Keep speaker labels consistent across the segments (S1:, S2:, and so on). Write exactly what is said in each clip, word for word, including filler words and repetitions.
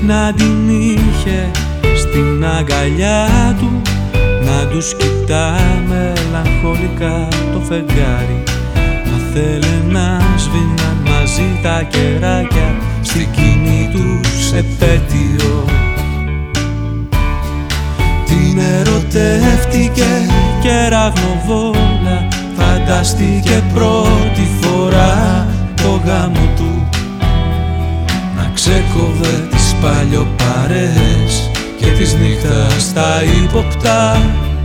S1: να την είχε στην αγκαλιά του, να τους κοιτά μελαγχολικά το φεγγάρι. Θα θέλε να σβήναν μαζί τα κεράκια στην κοινή τους επέτειο. Την ερωτεύτηκε κεραυνοβόλα, φαντάστηκε πρώτη φορά το γάμο του, να ξεκόβε τις παλιοπαρές και της νύχτας τα ύποπτα.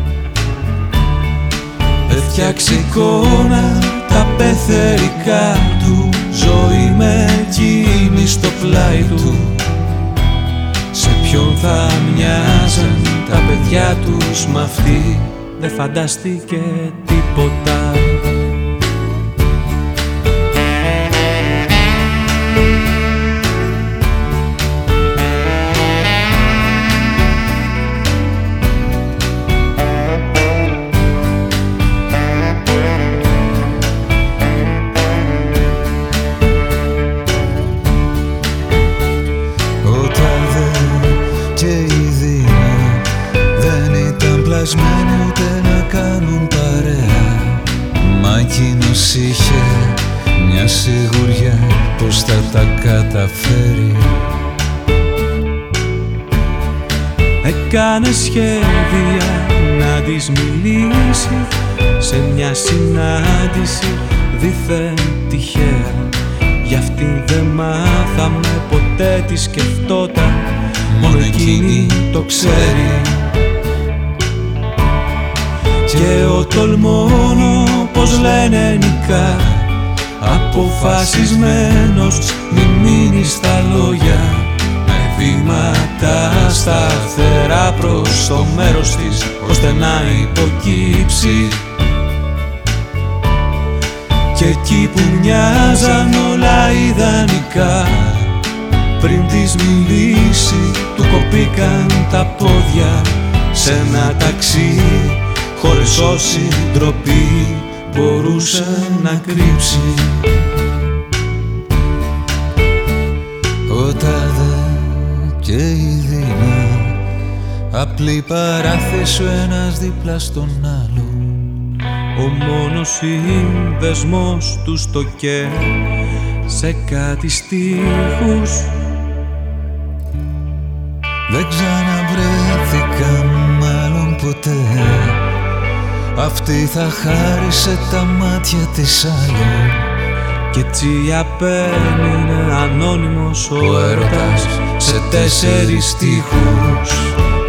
S1: Έφτιαξε εικόνα τα πεθερικά του, ζωή με εκείνη στο πλάι του. Σε ποιον θα μοιάζαν τα παιδιά τους μ' αυτή, δεν φανταστήκε τίποτα.
S2: Ούτε να κάνουν παρέα, μα εκείνος είχε μια σιγουριά πως θα τα καταφέρει.
S1: Έκανε σχέδια να της μιλήσει σε μια συνάντηση δίθεν τυχαία. Γι' αυτήν δεν μάθαμε ποτέ τι σκεφτόταν, μόνο εκείνη το ξέρει. Και ο τολμόνο, πως λένε νικά, αποφασισμένος μη μείνει στα λόγια, με βήματα σταθερά προς το μέρος της, ώστε να υποκύψει. Και εκεί που μοιάζαν όλα ιδανικά, πριν της μιλήσει του κοπήκαν τα πόδια σε ένα ταξί, χωρίς όση ντροπή μπορούσε να κρύψει.
S2: Ο Τάδε και η Δίνα, απλή παράθεση ο ένας δίπλα στον άλλο.
S1: Ο μόνος σύνδεσμός του στο και σε κάτι στίχους.
S2: Δεν ξαναβρέθηκαν μάλλον ποτέ, αυτή θα χάρισε τα μάτια της άλλου.
S1: Κι έτσι απέμεινε ανώνυμος ο έρωτας σε τέσσερις στίχους.